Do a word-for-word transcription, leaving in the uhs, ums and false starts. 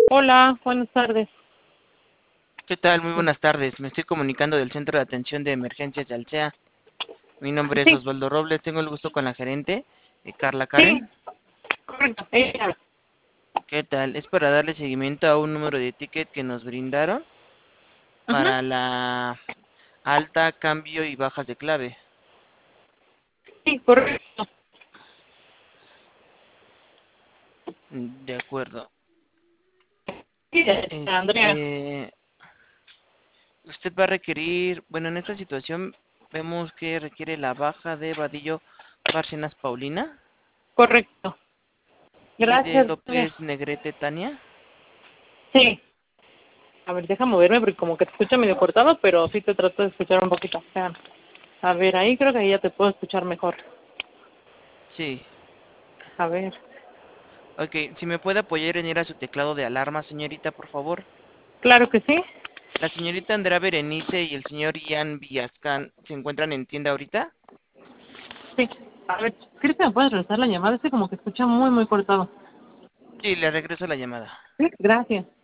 Hola, buenas tardes. ¿Qué tal? Muy buenas tardes. Me estoy comunicando del Centro de Atención de Emergencias de Alsea. Mi nombre es Sí, Osvaldo Robles. Tengo el gusto con la gerente, eh, Carla sí, Karen. correcto. Ella. ¿Qué tal? Es para darle seguimiento a un número de ticket que nos brindaron Ajá. para la alta, cambio y bajas de clave. Sí, correcto. Mm, De acuerdo. Sí, Andrea. Este, usted va a requerir, bueno, en esta situación vemos que requiere la baja de Vadillo Bárcenas Paulina Correcto. y de Gracias. López Negrete Tania. Sí. A ver, deja moverme porque como que te escucha medio cortado, pero sí te trato de escuchar un poquito. Espérame. A ver, ahí creo que ahí ya te puedo escuchar mejor. Sí. A ver. Ok, si me puede apoyar en ir a su teclado de alarma, señorita, por favor. Claro que sí. La señorita Andrea Berenice y el señor Ian Villascan se encuentran en tienda ahorita. Sí. A ver, ¿crees que me puedes regresar la llamada? Este como que escucha muy, muy cortado. Sí, le regreso la llamada. Sí. Gracias.